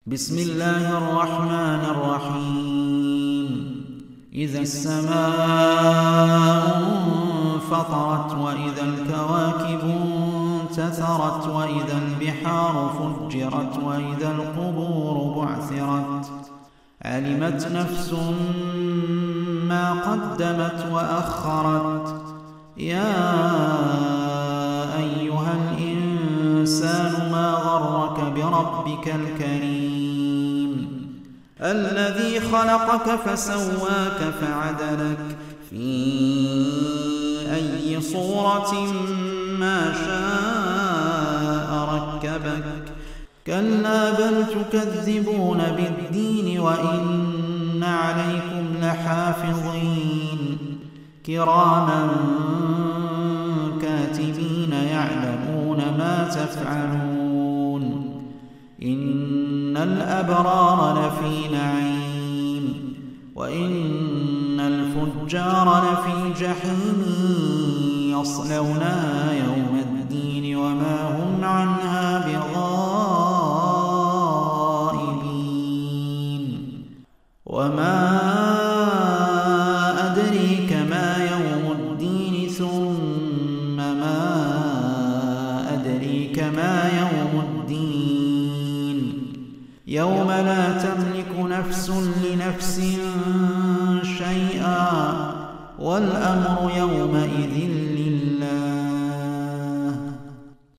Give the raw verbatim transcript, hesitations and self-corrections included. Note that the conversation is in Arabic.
بسم الله الرحمن الرحيم إذا السماء انفطرت وإذا الكواكب انتثرت وإذا البحار فجرت وإذا القبور بعثرت علمت نفس ما قدمت وأخرت يا أيها الإنسان ما غرك بربك الكريم الذي خلقك فسواك فعدلك في أي صورة ما شاء ركبك كلا بل تكذبون بالدين وإن عليكم لحافظين كراما كاتبين يعلمون ما تفعلون إن الأبرار لفي نعيم وإن الفجار لفي جحيم يصلونها يوم الدين وما هم عنها بغائبين وما أدريك ما يوم الدين ثم ما أدريك ما يوم الدين يوم لا تملك نفس لنفس شيئا والأمر يومئذ